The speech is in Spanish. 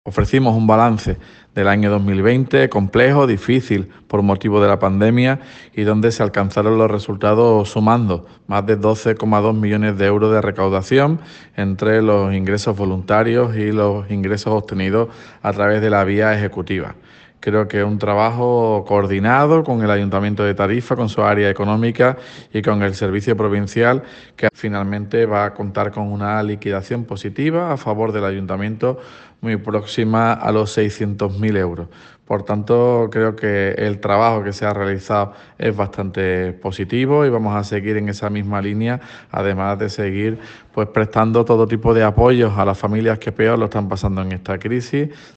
Ofrecimos un balance del año 2020 complejo, difícil por motivo de la pandemia y donde se alcanzaron los resultados sumando más de 12,2 millones de euros de recaudación entre los ingresos voluntarios y los ingresos obtenidos a través de la vía ejecutiva. Creo que es un trabajo coordinado con el Ayuntamiento de Tarifa, con su área económica y con el Servicio Provincial, que finalmente va a contar con una liquidación positiva a favor del Ayuntamiento muy próxima a los 600.000 euros. Por tanto, creo que el trabajo que se ha realizado es bastante positivo y vamos a seguir en esa misma línea, además de seguir prestando todo tipo de apoyos a las familias que peor lo están pasando en esta crisis.